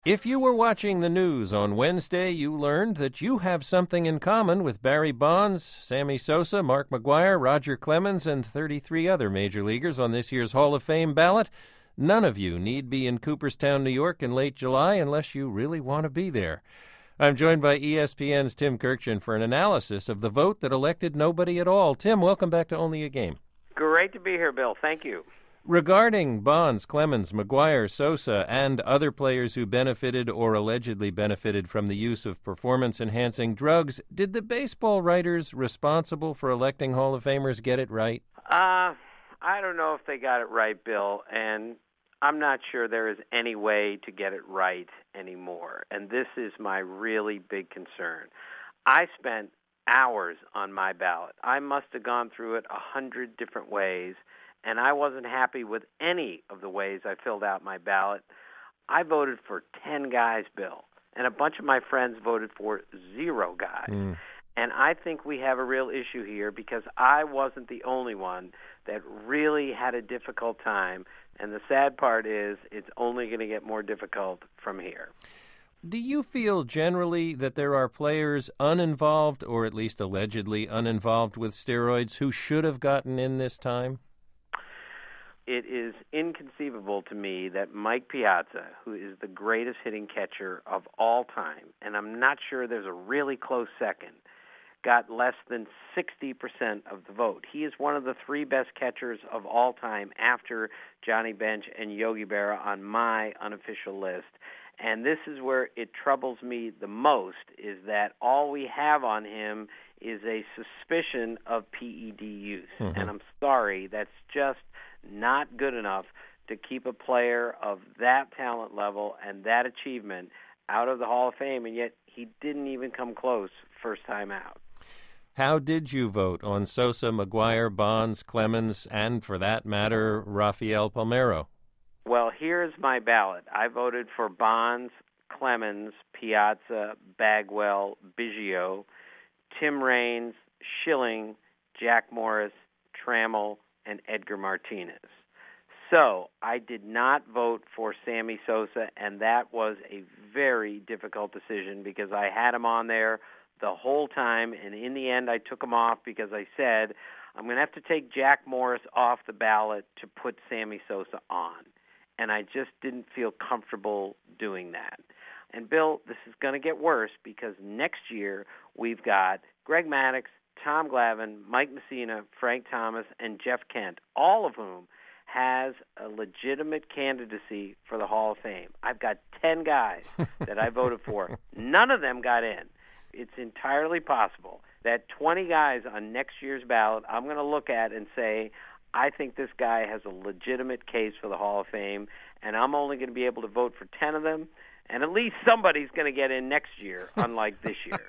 If you were watching the news on Wednesday, you learned that you have something in common with Barry Bonds, Sammy Sosa, Mark McGwire, Roger Clemens, and 33 other major leaguers on this year's Hall of Fame ballot. None of you need be in Cooperstown, New York in late July unless you really want to be there. I'm joined by ESPN's Tim Kurkjian for an analysis of the vote that elected nobody at all. Tim, welcome back to Only a Game. Great to be here, Bill. Thank you. Regarding Bonds, Clemens, McGwire, Sosa, and other players who benefited or allegedly benefited from the use of performance-enhancing drugs, did the baseball writers responsible for electing Hall of Famers get it right? I don't know if they got it right, Bill, and I'm not sure there is any way to get it right anymore, and this is my really big concern. I spent hours on my ballot. I must have gone through it 100 different ways, and I wasn't happy with any of the ways I filled out my ballot. I voted for 10 guys, Bill, and a bunch of my friends voted for 0 guys. And I think we have a real issue here because I wasn't the only one that really had a difficult time, and the sad part is it's only going to get more difficult from here. Do you feel generally that there are players uninvolved, or at least allegedly uninvolved with steroids, who should have gotten in this time? It is inconceivable to me that Mike Piazza, who is the greatest hitting catcher of all time, and I'm not sure there's a really close second, got less than 60% of the vote. He is one of the 3 best catchers of all time after Johnny Bench and Yogi Berra on my unofficial list. And this is where it troubles me the most, is that all we have on him is a suspicion of PED use. And I'm sorry, that's just not good enough to keep a player of that talent level and that achievement out of the Hall of Fame, and yet he didn't even come close first time out. How did you vote on Sosa, McGwire, Bonds, Clemens, and, for that matter, Rafael Palmeiro? Well, here's my ballot. I voted for Bonds, Clemens, Piazza, Bagwell, Biggio, Tim Raines, Schilling, Jack Morris, Trammell, and Edgar Martinez. So I did not vote for Sammy Sosa, and that was a very difficult decision because I had him on there the whole time, and in the end I took him off because I said I'm going to have to take Jack Morris off the ballot to put Sammy Sosa on, and I just didn't feel comfortable doing that. And Bill, this is going to get worse because next year we've got Greg Maddux, Tom Glavine, Mike Messina, Frank Thomas, and Jeff Kent, all of whom has a legitimate candidacy for the Hall of Fame. I've got 10 guys that I voted for. None of them got in. It's entirely possible that 20 guys on next year's ballot I'm going to look at and say, I think this guy has a legitimate case for the Hall of Fame, and I'm only going to be able to vote for 10 of them, and at least somebody's going to get in next year, unlike this year.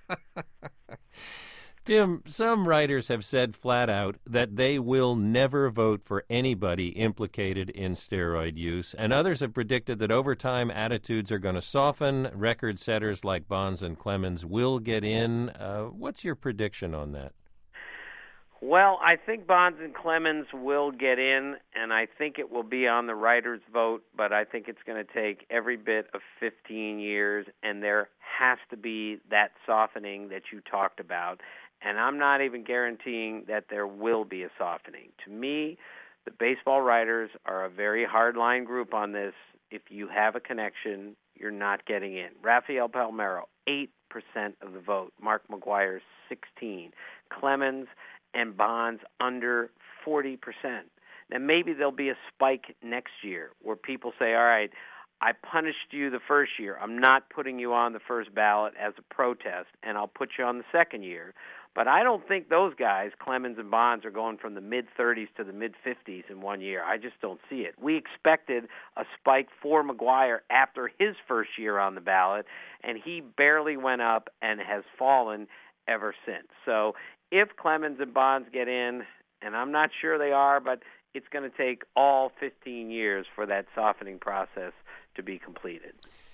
Tim, some writers have said flat out that they will never vote for anybody implicated in steroid use, and others have predicted that over time attitudes are going to soften. Record setters like Bonds and Clemens will get in. What's your prediction on that? Well, I think Bonds and Clemens will get in, and I think it will be on the writers' vote, but I think it's going to take every bit of 15 years, and there has to be that softening that you talked about. And I'm not even guaranteeing that there will be a softening. To me, the baseball writers are a very hardline group on this. If you have a connection, you're not getting in. Rafael Palmeiro, 8% of the vote. Mark McGwire, 16%. Clemens and Bonds under 40%. Now, maybe there'll be a spike next year where people say, all right, I punished you the first year. I'm not putting you on the first ballot as a protest, and I'll put you on the second year. But I don't think those guys, Clemens and Bonds, are going from the mid-30s to the mid-50s in 1 year. I just don't see it. We expected a spike for McGwire after his first year on the ballot, and he barely went up and has fallen ever since. So if Clemens and Bonds get in, and I'm not sure they are, but it's going to take all 15 years for that softening process to be completed.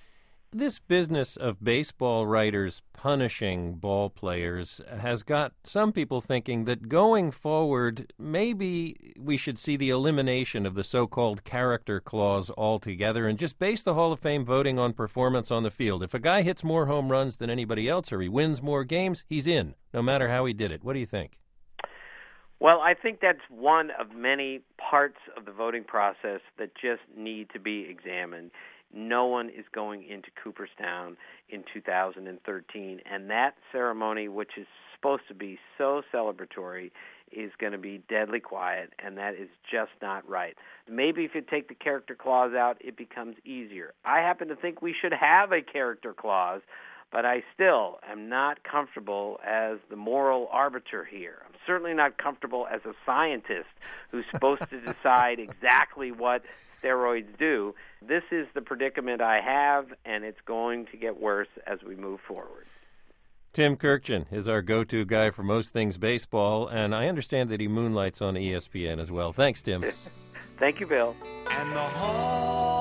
This business of baseball writers punishing ball players has got some people thinking that going forward, maybe we should see the elimination of the so-called character clause altogether and just base the Hall of Fame voting on performance on the field. If a guy hits more home runs than anybody else or he wins more games, he's in, no matter how he did it. What do you think? Well, I think that's one of many parts of the voting process that just need to be examined. No one is going into Cooperstown in 2013, and that ceremony, which is supposed to be so celebratory, is going to be deadly quiet, and that is just not right. Maybe if you take the character clause out, it becomes easier. I happen to think we should have a character clause, but I still am not comfortable as the moral arbiter here. I'm certainly not comfortable as a scientist who's supposed to decide exactly what steroids do. This is the predicament I have, and it's going to get worse as we move forward. Tim Kurkjian is our go-to guy for most things baseball, and I understand that he moonlights on ESPN as well. Thanks, Tim. Thank you, Bill. And the